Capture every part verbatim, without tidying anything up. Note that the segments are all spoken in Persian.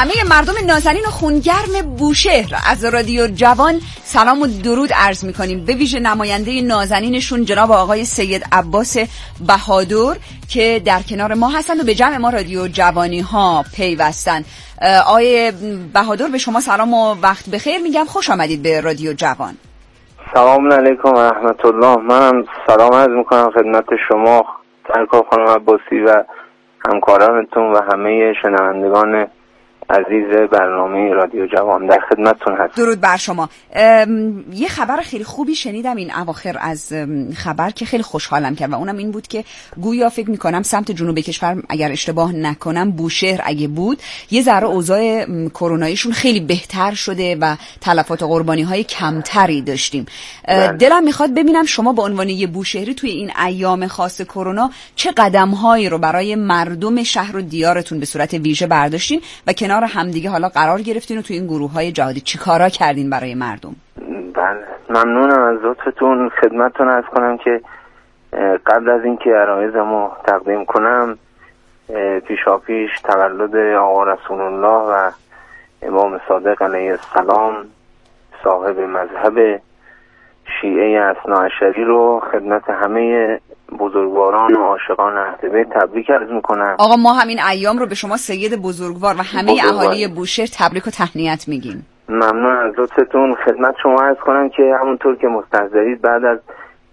همه مردم نازنین و خونگرم بوشهر از رادیو جوان سلام و درود عرض میکنیم، به ویژه نماینده نازنینشون جناب آقای سید عباس بهادر که در کنار ما هستند و به جمع ما رادیو جوانی ها پیوستن. آقای بهادر به شما سلام و وقت بخیر میگم، خوش آمدید به رادیو جوان. سلام علیکم و رحمت الله. منم سلام عرض میکنم خدمت شما سرکار خانم عباسی و همکارانتون و همه شنوندگان عزیز برنامه رادیو جوان، در خدمتتون هستم. درود بر شما. یه خبر خیلی خوبی شنیدم این اواخر از خبر که خیلی خوشحالم کرد و اونم این بود که گویا فکر میکنم سمت جنوب کشور اگر اشتباه نکنم بوشهر اگه بود یه ذره اوضاع کروناییشون خیلی بهتر شده و تلفات و قربانی های کمتری داشتیم. بله. دلم میخواد ببینم شما به عنوان یه بوشهری توی این ایام خاص کرونا چه قدم‌هایی رو برای مردم شهر و دیارتون به صورت ویژه برداشتین و کنار همدیگه حالا قرار گرفتین و توی این گروه‌های جهادی چی کارا کردین برای مردم؟ بله، ممنونم از لطفتون. خدمتتون عرض کنم که قبل از اینکه عرایزمو تقدیم کنم پیشاپیش تولد آقا رسول الله و امام صادق علیه السلام صاحب مذهب شیعه اثناعشری رو خدمت همه بزرگواران و عاشقان اهل بیت تبریک عرض میکنم. آقا ما همین ایام رو به شما سید بزرگوار و همه بزرگوار. اهالی بوشهر تبریک و تهنیت میگیم. ممنون از لطفتون. خدمت شما عرض کنم که همونطور که مستحضرید بعد از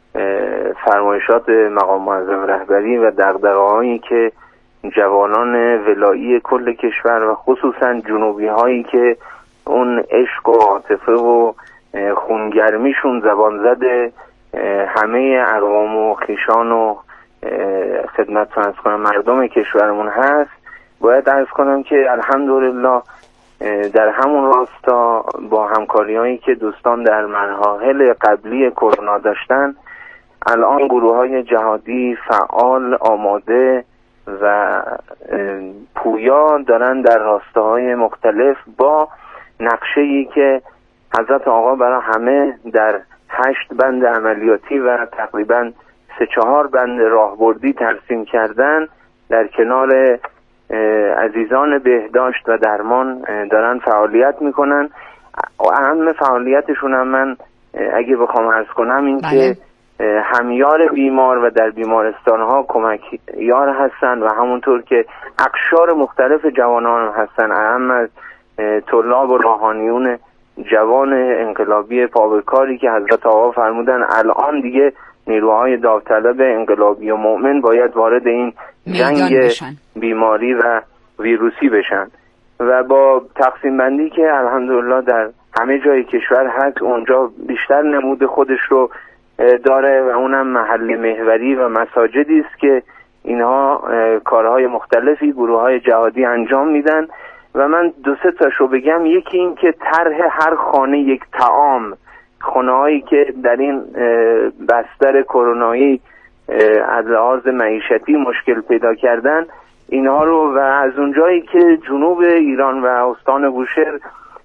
فرمایشات مقام معظم رهبری و دغدغه‌هایی که جوانان ولایی کل کشور و خصوصا جنوبی هایی که اون عشق و عاطفه و خونگرمیشون زبان زده همه اقوام و خویشان و خدمتتون عرض کنم مردم کشورمون هست، باید عرض کنم که الحمدلله در همون راستا با همکاری هایی که دوستان در مراحل قبلی کرونا داشتن الان گروه های جهادی فعال، آماده و پویا دارن در راستاهای مختلف با نقشه‌ای که حضرت آقا برای همه در هشت بند عملیاتی و تقریبا سه چهار بند راهبردی ترسیم کردن در کنار عزیزان بهداشت و درمان دارن فعالیت میکنن. اهم فعالیتشون هم من اگه بخوام عرض کنم این بله. که همیار بیمار و در بیمارستانها کمک یار هستن و همونطور که اقشار مختلف جوانان هستن، اهم از طلاب و روحانیون جوان انقلابی پابرکاری که حضرت آقا فرمودن الان دیگه نیروهای داوطلب انقلابی و مؤمن باید وارد این جنگ بیماری و ویروسی بشن و با تقسیم بندی که الحمدلله در همه جای کشور هست اونجا بیشتر نمود خودش رو داره و اونم محل محوری و مساجدی است که اینها کارهای مختلفی گروه های جهادی انجام میدن و من دو سه تاشو بگم. یکی این که طرح هر خانه یک طعام، خانه‌هایی که در این بستر کرونایی از لحاظ معیشتی مشکل پیدا کردن اینها رو و از اونجایی که جنوب ایران و استان بوشهر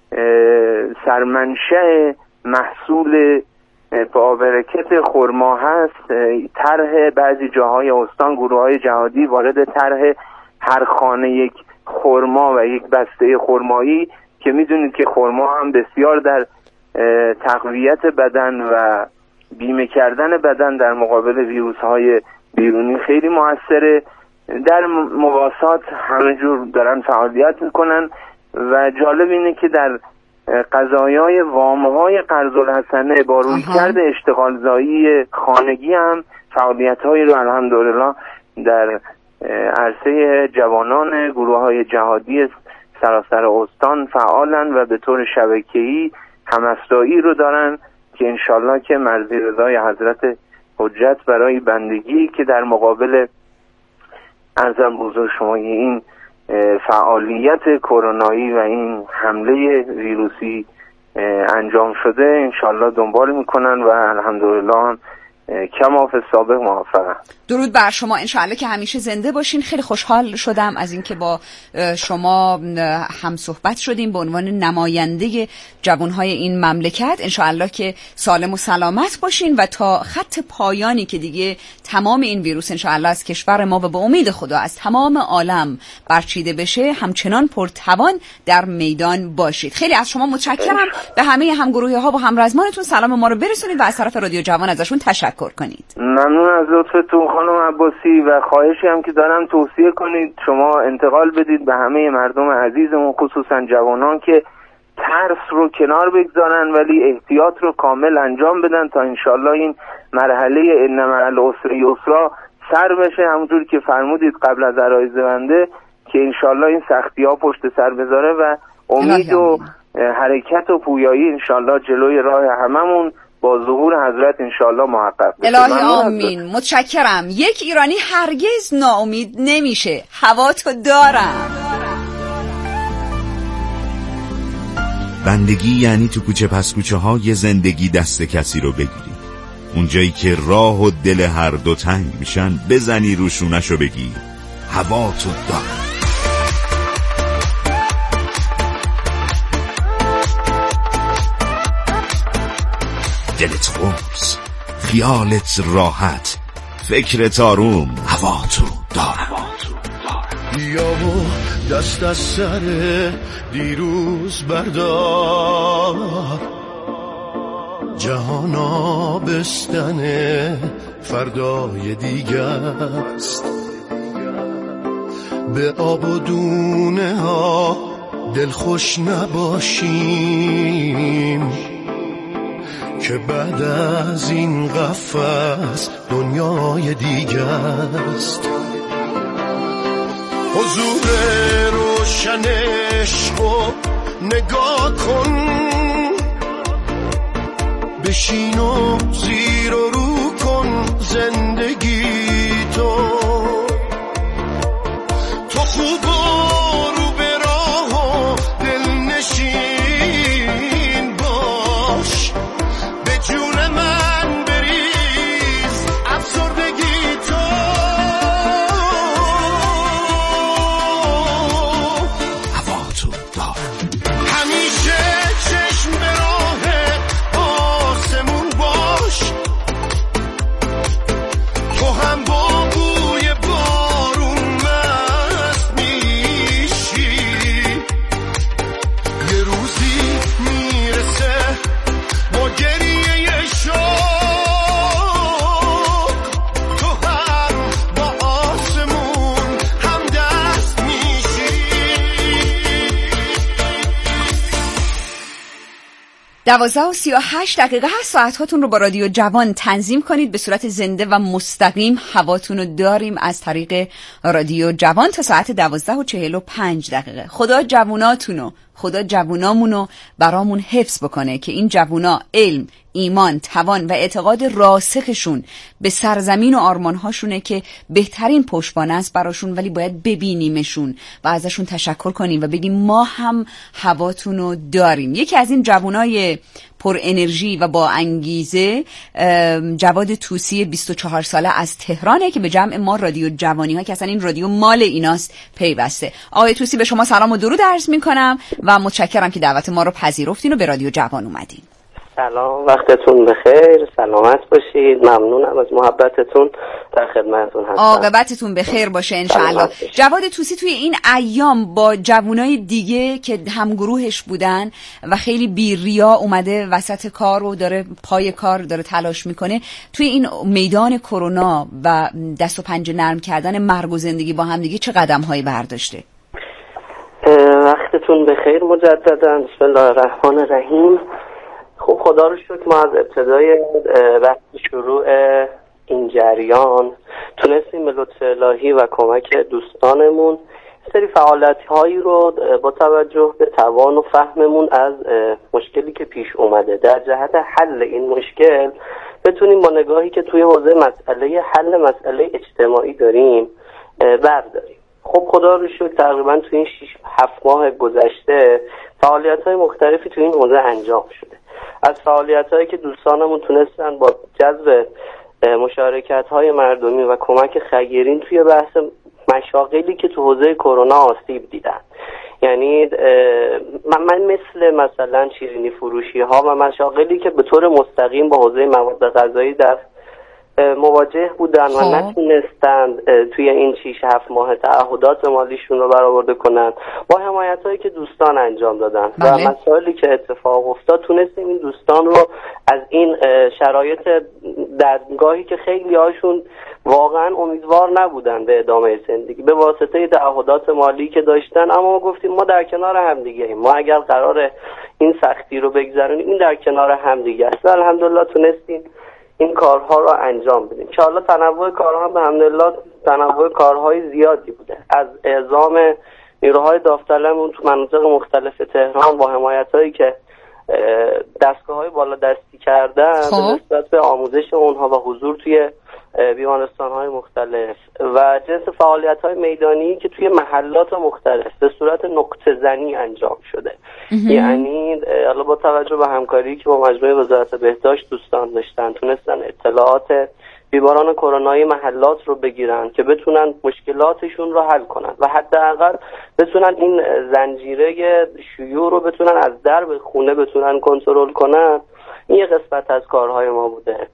سرمنشأ محصول با برکت خرما هست، طرح بعضی جاهای استان گروه‌های جهادی وارد طرح هر خانه یک خرما و یک بسته خرمایی که میدونید که خرما هم بسیار در تقویت بدن و بیمه کردن بدن در مقابل ویروس‌های بیرونی خیلی موثره. در مواسات همه جور دارن فعالیت میکنن و جالب اینه که در قضایای وام‌های قرض الحسنه با رویکرد اشتغال زایی خانگی هم فعالیت‌هایی رو الحمدلله در عرصه جوانان گروه‌های جهادی سراسر استان فعالن و به طور شبکه‌ای هم‌افزایی رو دارن که انشالله که مرضی رضای حضرت حجت برای بندگی که در مقابل ارزم بزرگ شما این فعالیت کرونایی و این حمله ویروسی انجام شده انشالله دنبال میکنن و الحمدلله کما فی السابق موفقم. درود بر شما، انشاءالله که همیشه زنده باشین. خیلی خوشحال شدم از اینکه با شما هم صحبت شدیم به عنوان نماینده جوانهای این مملکت. انشاءالله که سالم و سلامت باشین و تا خط پایانی که دیگه تمام این ویروس انشاءالله از کشور ما و به امید خدا از تمام عالم برچیده بشه همچنان پرتوان در میدان باشید. خیلی از شما متشکرم. به همه همگروهی‌ها و همرزمانتون سلام ما رو برسونید و از طرف رادیو جوان ازشون تشکر کنید. ممنون از لطفتون خانم عباسی و خواهشی هم که دارم توصیه کنید شما انتقال بدید به همه مردم عزیزمون خصوصا جوانان که ترس رو کنار بگذارن ولی احتیاط رو کامل انجام بدن تا انشالله این مرحله ان مع العسر یسرا سر بشه، همونجور که فرمودید قبل از عرایض بنده که انشالله این سختی ها پشت سر بذاره و امید و حرکت و پویایی انشالله جلوی راه هممون با ظهور حضرت انشالله محقق بشه. الهی آمین. متشکرم. یک ایرانی هرگز ناامید نمیشه. هوا تو دارم. بندگی یعنی تو کوچه پس کوچه های زندگی دست کسی رو بگیری، اونجایی که راه و دل هر دو تنگ میشن بزنی روشونشو بگی هوا تو دارم. دلت خورس، خیالت راحت، فکرت آروم، هوا تو دارم. بیا و دست از سر دیروز بردار، جهان آبستن فردای دیگه است. به آب و دونه ها دلخوش نباشیم که بعد از این قفس دنیای دیگه است. حضور روشن عشقو نگاه کن، بشین و زیر و رو کن زندگی تو. تو خوب و رو به راه و دلنشین باش، به جون من بریز افسردگی تو. هوا تو دارم. همیشه چشم به راه آسمون باش، تو هم با بوی بارون مست میشی. یه روزی میرسه با گریه شوق، تو هم با آسمون هم دست میشی. دوازده و سی و هشت دقیقه هست. ساعت هاتون رو با رادیو جوان تنظیم کنید به صورت زنده و مستقیم. هواتون رو داریم از طریق رادیو جوان تا ساعت دوازده و چهل و پنج دقیقه. خدا جووناتونو خدا جوونامونو برامون حفظ بکنه که این جوونا علم، ایمان، توان و اعتقاد راسخشون به سرزمین و آرمانهاشونه که بهترین پشتوانه است براشون، ولی باید ببینیمشون و ازشون تشکر کنیم و بگیم ما هم هواتونو داریم. یکی از این جوونای پر انرژی و با انگیزه جواد طوسی بیست و چهار ساله از تهرانه که به جمع ما رادیو جوانی ها که اصلا این رادیو مال ایناست پیوسته. آقای طوسی به شما سلام و درود عرض میکنم و متشکرم که دعوت ما رو پذیرفتین و به رادیو جوان اومدین. سلام، وقتتون بخیر، سلامت باشید. ممنونم از محبتتون، در خدمتتون هستم. عاقبتتون بخیر باشه انشاءالله. جواد طوسی توی این ایام با جوانای دیگه که همگروهش بودن و خیلی بی ریا اومده وسط کار و داره پای کار داره تلاش میکنه توی این میدان کرونا و دست و پنجه نرم کردن مرگ و زندگی با هم دیگه چه قدم‌هایی برداشته؟ وقتتون بخیر مجددا. بسم الله الرحمن الرحیم. خب خدا رو شکر ما از ابتدای وقت شروع این جریان تونستیم به لطف الهی و کمک دوستانمون سری فعالیت هایی رو با توجه به توان و فهممون از مشکلی که پیش اومده در جهت حل این مشکل بتونیم با نگاهی که توی حوزه مسئله حل مسئله اجتماعی داریم برداریم. خب خدا رو شکر تقریبا توی این شش هفت ماه گذشته فعالیت های مختلفی توی این حوزه انجام شده. از فعالیت هایی که دوستانمون تونستن با جذب مشارکت های مردمی و کمک خیرین توی بحث مشاغلی که تو حوزه کرونا آسیب دیدن. یعنی من, من مثل مثلا شیرینی فروشی ها و مشاغلی که به طور مستقیم با حوزه مواد غذایی در مواجه بودن و نتونستند توی این شیش هفت ماه تعهدات مالیشون رو برآورده کنن، با حمایت هایی که دوستان انجام دادن بله. و مسائلی که اتفاق افتاد تونستیم این دوستان رو از این شرایط درگاهی که خیلی هاشون واقعا امیدوار نبودن به ادامه زندگی به واسطه تعهدات مالی که داشتن، اما ما گفتیم ما در کنار هم دیگه ایم، ما اگر قراره این سختی رو بگذرونیم این در کنار هم دیگه است و الحمدلله تونستیم این کارها رو انجام بدیم که حالا تنوع کارها به الحمدلله تنوع کارهای زیادی بوده، از اعزام نیروهای داوطلبمون تو مناطق مختلف تهران با حمایتایی که دستگاه‌های بالا دستی کردن نسبت به آموزش اونها و حضور توی بیمارستان‌های مختلف و جنس فعالیت‌های میدانی که توی محلات مختلف به صورت نقطه زنی انجام شده. یعنی حالا با توجه به همکاری که با مجموعه وزارت بهداشت دوستان داشتن تونستن اطلاعات بیماران کرونایی محلات رو بگیرن که بتونن مشکلاتشون رو حل کنن و حداقل بتونن این زنجیره شیوع رو بتونن از درب خونه بتونن کنترل کنن. این یه قسمت از کارهای ما بوده.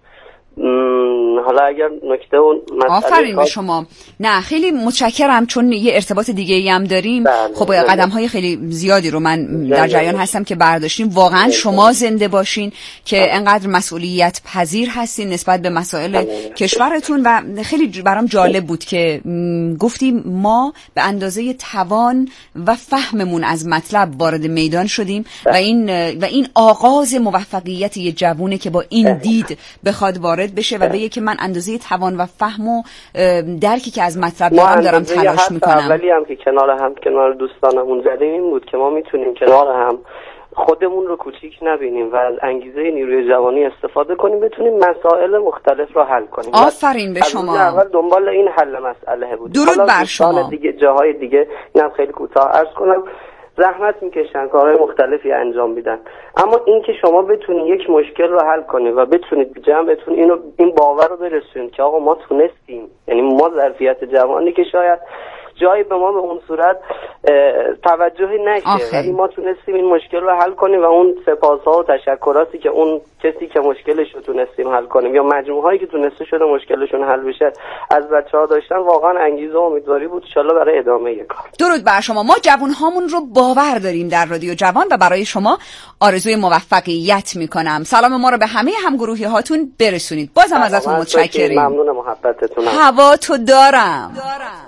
حالا اگر نکته اون آفرین به شما. نه خیلی متشکرم، چون یه ارتباط دیگه ای هم داریم. بله. خب قدم های خیلی زیادی رو من در جریان هستم که برداشتیم. واقعا بله. شما زنده باشین که بله. انقدر مسئولیت پذیر هستین نسبت به مسائل بله. کشورتون و خیلی برام جالب بود که گفتیم ما به اندازه توان و فهممون از مطلب وارد میدان شدیم بله. و این و این آغاز موفقیت یه جوونه که با این دید بخواد وارد بشه و بگه که من اندازه توان و فهم و درکی که از مطلب دارم دارم تلاش میکنم. اولی هم که کنار هم کنار دوستانمون زدیم این بود که ما میتونیم کنار هم خودمون رو کوچیک نبینیم و از انگیزه نیروی جوانی استفاده کنیم، بتونیم مسائل مختلف رو حل کنیم. آفرین به شما. اول دنبال این حل مسئله بود. درود بر شما. دیگه جاهای دیگه اینم خیلی کوتاه عرض کنم زحمت میکشن، کارهای مختلفی انجام میدن، اما این که شما بتونید یک مشکل رو حل کنید و بتونید به جمعتون اینو این باور رو برسونید که آقا ما تونستیم، یعنی ما ظرفیت جوانی که شاید جایی به ما به اون صورت توجهی نشه ولی ما تونستیم این مشکل رو حل کنیم و اون سپاس‌ها و تشکراتی که اون کسی که مشکلش رو تونستیم حل کنیم یا مجموعه‌ای که تونسته شده مشکلشون حل بشه از بچه‌ها داشتن، واقعا انگیزه و امیدواری بود ان شاءالله برای ادامه کار. درود بر شما. ما جوان‌هامون رو باور داریم در رادیو جوان و برای شما آرزوی موفقیت می‌کنم. سلام ما رو به همه همگروهی هاتون برسونید. بازم ازتون متشکریم. ممنون محبتتون. هوا تو دارم. دارم.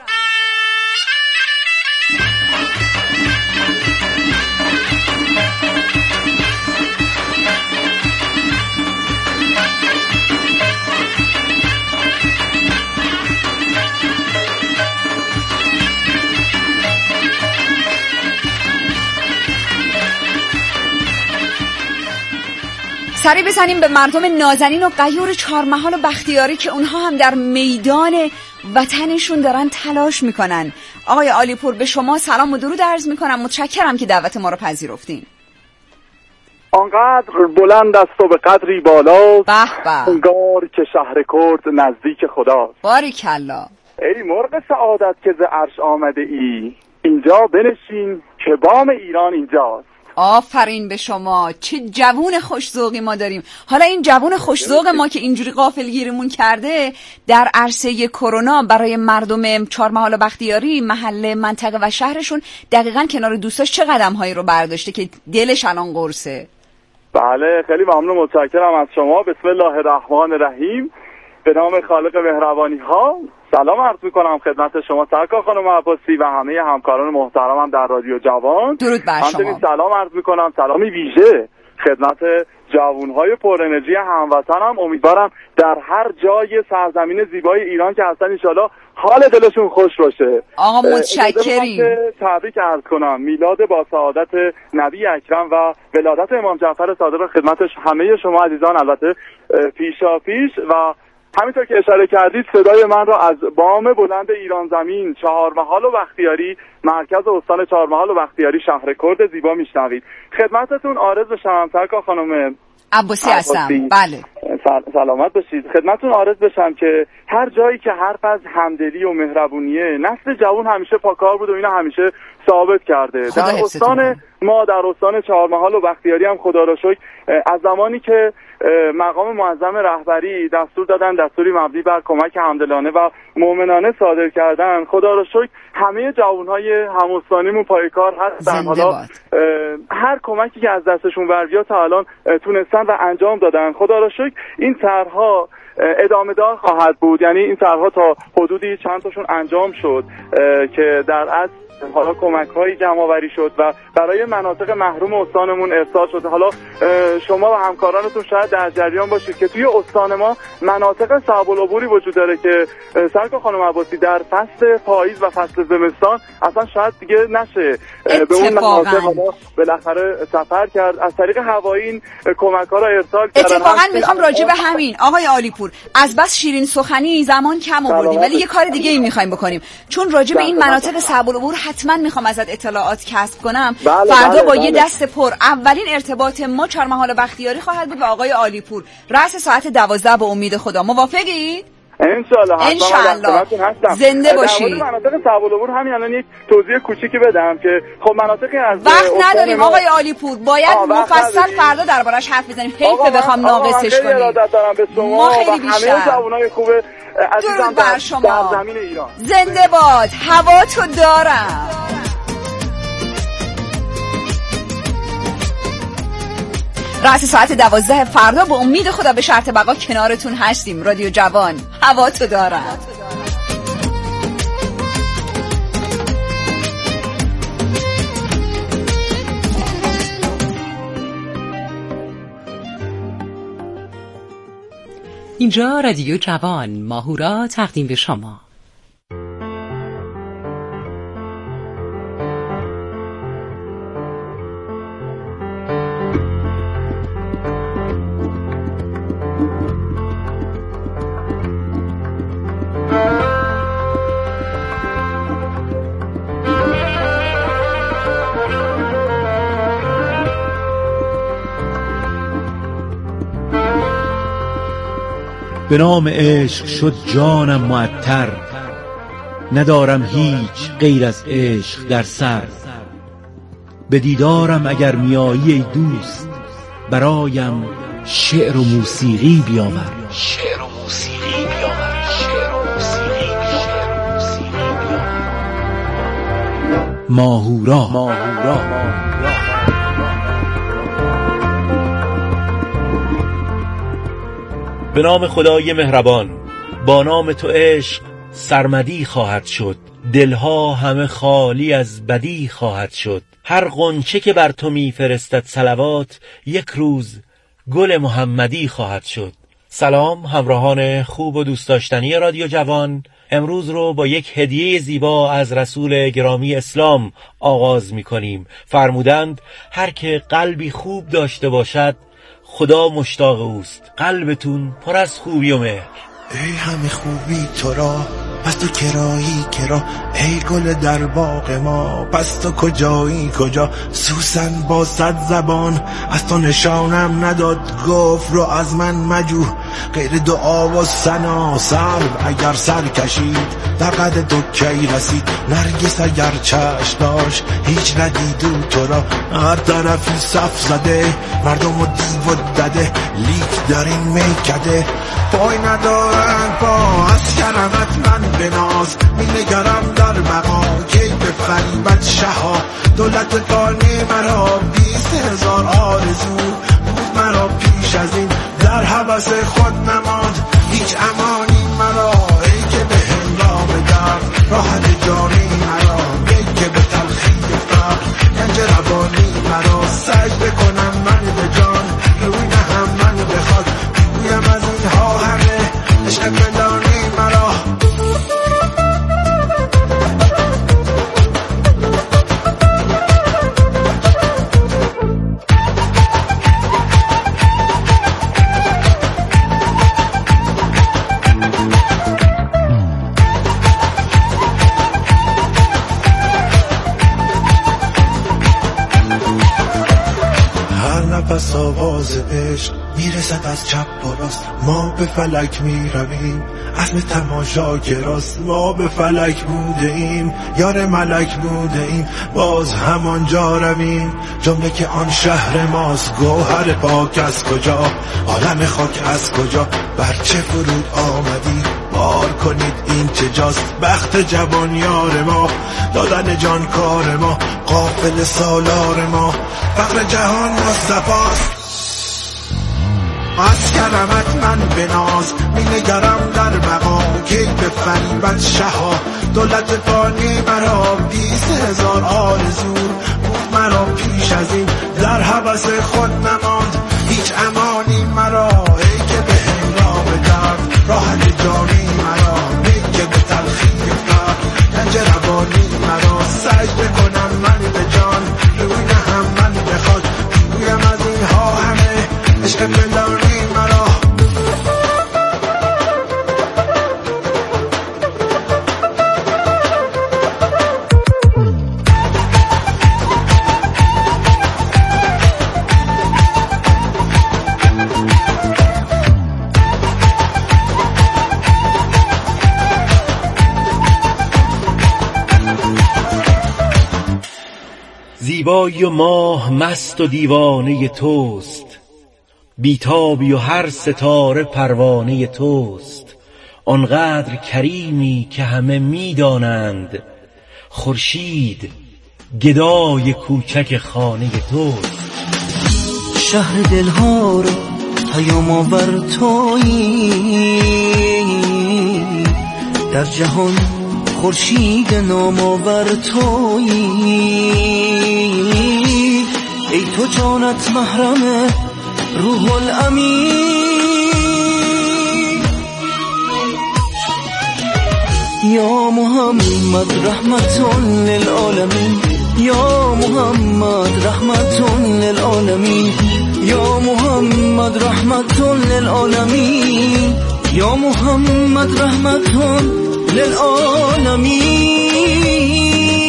سری بزنیم به مردم نازنین و غیور چهارمحال و بختیاری که اونها هم در میدان وطنشون دارن تلاش میکنن. آقای عالیپور به شما سلام و درود عرض میکنم. متشکرم که دعوت ما رو پذیرفتین. آنقدر بلند است و به قدری بالا، به به، انگار که شهر کرد نزدیک خداست. باریکلا. ای مرغ سعادت که ز عرش آمده ای، اینجا بنشین که بام ایران اینجاست. آفرین به شما. چه جوون خوش‌ذوقی ما داریم. حالا این جوون خوش‌ذوق ما که اینجوری غافلگیرمون کرده در عرصه کرونا برای مردم چهارمحال و بختیاری، محله، منطقه و شهرشون دقیقاً کنار دوستاش چه قدم‌هایی رو برداشته که دلش الان قرصه؟ بله خیلی ممنون، متشکرم از شما. بسم الله الرحمن الرحیم. به نام خالق مهربانی ها سلام عرض میکنم خدمت شما سرکار خانم عباسی و همه همکاران محترمم در رادیو جوان. درود بر شما. همچنین سلام عرض میکنم، سلامی ویژه خدمت جوانهای پر انرژی هموطنم. امیدوارم در هر جای سرزمین زیبای ایران که هستن انشالله حال دلشون خوش باشه. آقا متشکریم. تبریک عرض کنم میلاد با سعادت نبی اکرم و ولادت امام جعفر صادق خدمتش همه شما عزیزان، البته پیشا پیش. و همینطور که اشاره کردید صدای من رو از بام بلند ایران زمین، چهارمحال و بختیاری، مرکز استان چهارمحال و بختیاری، شهر کرد زیبا میشنوید. خدمتتون عارض بشم سرکار خانم عباسی هستم. بله سلامت باشید. خدمتتون عرض بشم که هر جایی که حرف از همدلی و مهربونیه، نسل جوان همیشه پاکار بود و اینا همیشه ثابت کرده. در استان ما، در استان چهارمحال و بختیاری هم خدا را شکر از زمانی که مقام معظم رهبری دستور دادن، دستوری مبنی بر کمک همدلانه و مؤمنانه صادر کردن، خدا را شکر همه جوانهای همستانیمون پای کار هستن. حالا هر کمکی که از دستشون بر بیاد تا الان تونستن و انجام دادن. خدا را شکر این طرح‌ها ادامه دار خواهد بود، یعنی این طرح‌ها تا حدودی چند تاشون انجام شد که در اصل حالا کمک‌هایی جمع‌آوری شد و برای مناطق محروم استانمون ارسال شد. حالا شما و همکارانتون شاید در جریان باشید که توی استان ما مناطق صعب العبوری وجود داره که سرکار خانم عباسی در فصل پاییز و فصل زمستان اصلا شاید دیگه نشه به اون مناطق بالاخره سفر کرد. از طریق هوایی این کمک‌ها رو ارسال کردن. اتفاقا میخوام راجع به همین آقای عالیپور از بس شیرین سخنی زمان کم آوردیم، ولی یه کار دیگه ای می‌خوایم بکنیم، چون راجع به این مناطق صعب العبور حتما میخوام ازت اطلاعات کسب کنم. بله فردا بله با بله. یه دست پر اولین ارتباط ما چهارمحال و بختیاری خواهد بود با آقای عالیپور رأس ساعت دوازده به امید خدا. موافقید؟ انشالله. انشالله. زنده باشید. در مناطق صعب العبور همین الان یک توضیح کوچیکی بدم که خب مناطقی از وقت نداریم ما... آقای عالیپور باید مفصل فردا دربارش حرف بزنیم. حیفه بخوام ناقصش کنیم. ما خیلی بیشتر. همه جوانای خوب عزیزم بر شما. در زمین ایران. زنده باد. هوا تو دارم. رأس ساعت دوازده فردا به امید خدا به شرط بقا کنارتون هستیم. رادیو جوان، هوا تو دارم. اینجا رادیو جوان، ماهورا تقدیم به شما. به نام عشق شد جانم معطر، ندارم هیچ غیر از عشق در سر. به دیدارم اگر میایی ای دوست، برایم شعر و موسیقی بیاور. شعر و موسیقی بیاور. شعر و موسیقی بیاور. ماهورا. ماهورا. به نام خدای مهربان، با نام تو عشق سرمدی خواهد شد، دلها همه خالی از بدی خواهد شد. هر غنچه که بر تو میفرستد صلوات، یک روز گل محمدی خواهد شد. سلام همراهان خوب و دوست داشتنی رادیو جوان، امروز رو با یک هدیه زیبا از رسول گرامی اسلام آغاز می کنیم. فرمودند هر که قلبی خوب داشته باشد خدا مشتاق اوست. قلبتون پر از خوبی و مهر. ای همه خوبی تو را، پس تو کرایی کرا، ای گل در باغ ما، پس تو کجایی کجا. سوسن با صد زبان از تو نشانم نداد، گفت رو از من مجو غیر دعا و ثنا. سر اگر سر کشید در قد تو کی رسید، نرگس اگر چشم داشت هیچ ندیدو تو را. هر طرفی صف زده مردم و دیو و دده، لیک در این میکده پای ندارن پا. از کرمت من بناز می نگرم در بقا، کی به فریبت شها. دولت کانی مرا بیست هزار آرزو بود مرا پیش از این، در حبس خود نماند هیچ امانی مرا. ای که به هنگام درد راحت جانی مرا، ای که به تلخی فقر گنج روانی مرا. سجده کنم من به جان روی نهم من بخواد، بگویم از اینها همه عشق پنهانی مرا. نفس آواز عشق میرسد از چپ و راست، ما به فلک میرویم، عزم تماشا گراست، ما به فلک بوده ایم، یار ملک بوده ایم، باز همانجا رویم، جمله که آن شهر ماست، گوهر پاک از کجا، عالم خاک از کجا، بر چه فرود آمدی، بار کنید این چه جاست، بخت جوان یار ما، دادن جان کار ما، قافل سالار ما، فقر جهان مصطفاست. از کرمت من بناز، می نگرم در مقام که به فریبت شها، دولت فانی مرا بیست هزار آرزو بود مرا پیش از این، در هوس خود نماند هیچ امانی مرا، ای که به هنگام درد راحت جانی مرا، ای که به تلخی فرد گنج روانی مرا، سجده کنم من به جان روی نهم من به خاک، گویم از اینها همه عشق فلانی مرا. زیبایی و ماه مست و دیوانه توست، بیتابی و هر ستاره پروانه توست، آنقدر کریمی که همه میدانند، خورشید گدای کوچک خانه توست. شهر دلها را پیام آور تویی، در جهان خورشید نامآور تویی، ای تو جانت محرم روح الامین، یا محمد رحمت للعالمین، یا محمد رحمت للعالمین، یا محمد رحمت للعالمین، یا محمد رحمت للعالمین.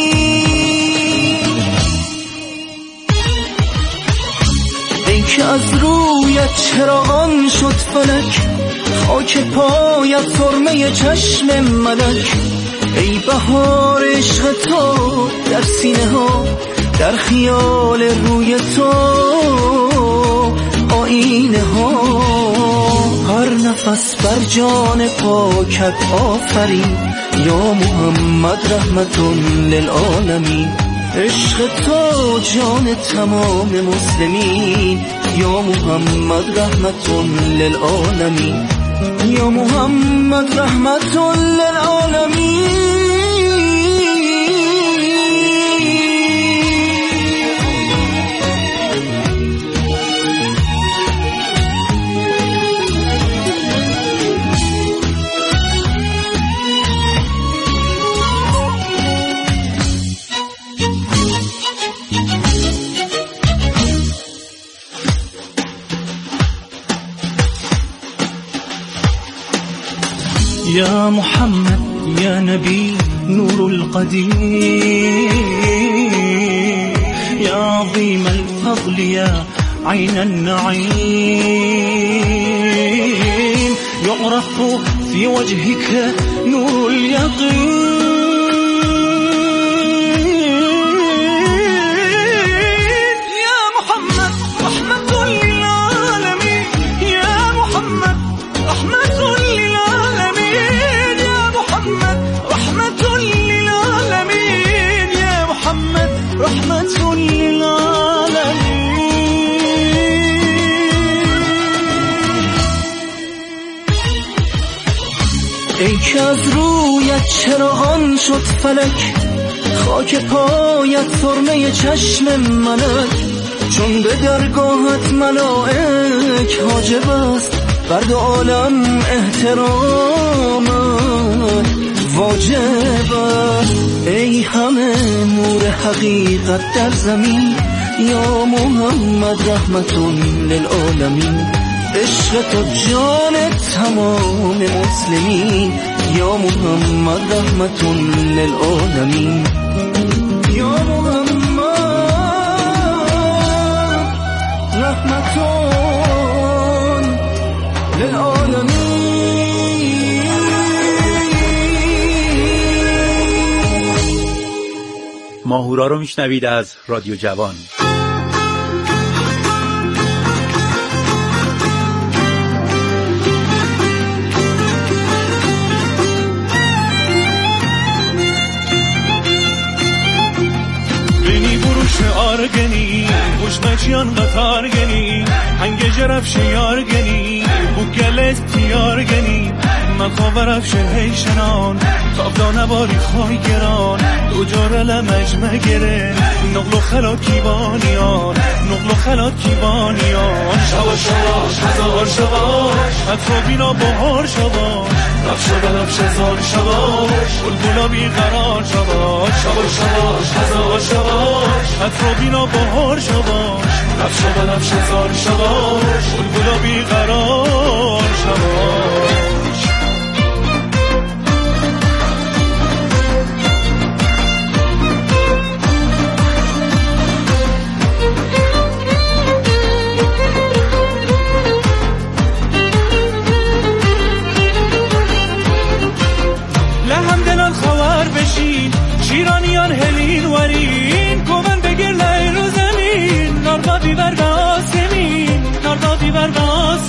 ای که از رویت چراغان شد فلک، خاک پایت سرمه چشم ملک، ای بهار عشق تو در سینه ها، در خیال روی تو آینه ها، هر نفس بر جان پاکت آفرین، یا محمد رحمت للعالمین، عشق تو جان تمام مسلمین، یا محمد رحمت للعالمین، یا محمد رحمت للعالمین. يا محمد يا نبي نور القديم، يا عظيم الفضل يا عين النعيم، يعرف في وجهك نور اليقين، يا محمد رحمة للعالمين، يا محمد رحمة للعالمين، يا محمد رحمة للعالمين، يا محمد رحمة للعالمين. ای که از رویت چراغان شد فلک، خاک پایت سرمه چشم ملک، چون به درگاهت ملائک حاجب است، بر دو عالم احترام واجب است. ای همه نور حقیقت در زمین، یا محمد رحمت للعالمین، عشق تو جان تمام مسلمین، یا محمد رحمت للعالمین، یا محمد رحمت للعالمین. ماهورا رو میشنوید از رادیو جوان. بینی بروش آرگنی خوشمچیان قطارگنی هنگ جرفش یارگنی بوگلت تیارگنی مخاورفش هیشنان تابدا نباری خواهی گران دو جاره لمجمه گره نقل و خلات کیبانیان نقل و خلات کیبانیان شواش شواش هزار شواش حتی بینا بهار شواش رفش و بلفش هزار شواش بلبلا بیقرار شواش شواش شواش هزار شواش حتی بینا بهار شواش رفش و بلفش هزار شواش بلبلا بیقرار شواش. شیرانیان هلین ورین کومن بگیر لیل و زمین ناردا بیبر به آسمین ناردا بیبر به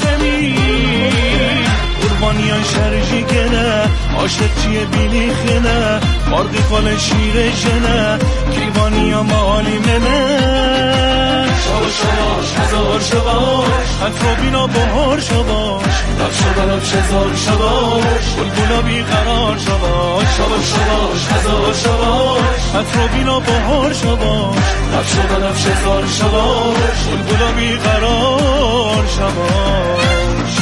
آسمین قربانیان شرجی کنه عاشق چیه بیلی خینه باردی خال شیر جنه کیوانیا مالی منه شواش شواش هزار شواش حتی بینا بهار شواش رفش و بلفش هزار شواش بلبلا بیقرار شواش شواش شواش هزار شواش حتی بینا بهار شواش رفش و بلفش هزار شواش بلبلا بیقرار شواش.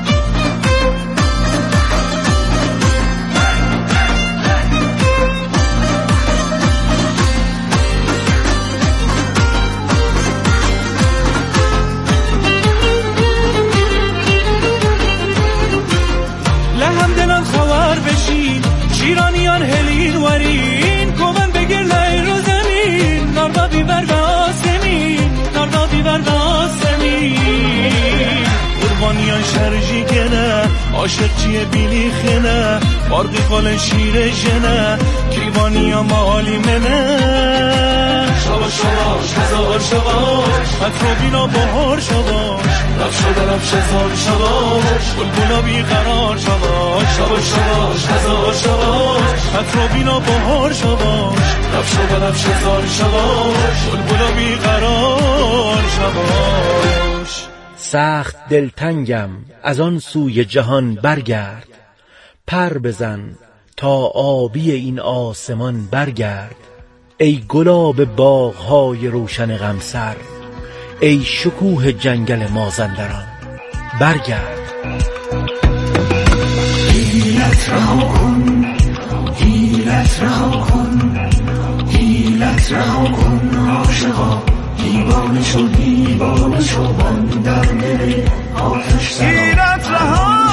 شیرانیان هلین ورین کومن بگیر لیل و زمین ناردا بیبر به آسمین ناردا بیبر به آسمین قربانیان شرجی کنه عاشق چیه بیلی خینه باردی خال شیر جنه کیوانیا مالی منه شواش شواش هزار شواش حتی بینا بهار شواش رفش و بلفش هزار شواش بلبلا بیقرار شواش شواش شواش هزار شواش حتی بینا بهار شواش رفش و بلفش هزار شواش بلبلا بیقرار شواش. سخت دلتنگم از آن سوی جهان برگرد پر بزن تا آبی این آسمان برگرد ای گلاب باغ‌های روشن غمسر ای شکوه جنگل مازندران برگرد. حیلت رها کن حیلت رها کن حیلت رها کن عاشقا دیوانه شو دیوانه شو من در دل آتش زنان حیلت رها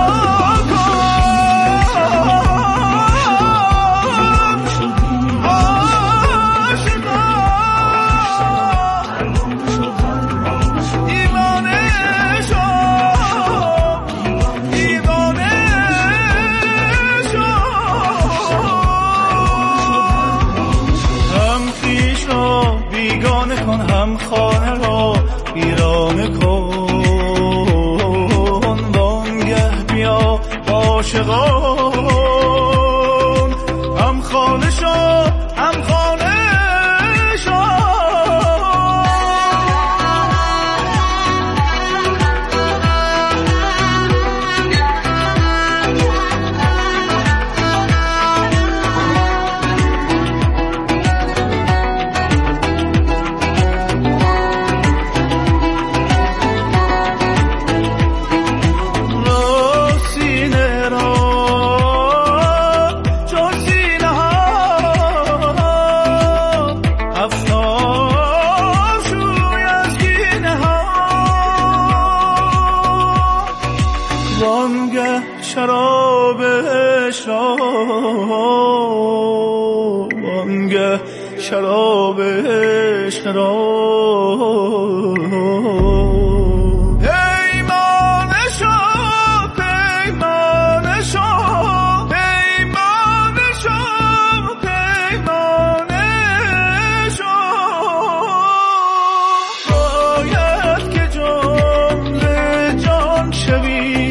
هم خانه را ویرانه کن وانگه بیا عاشقان هم خانه شو هم خانه شو. شراب عشق را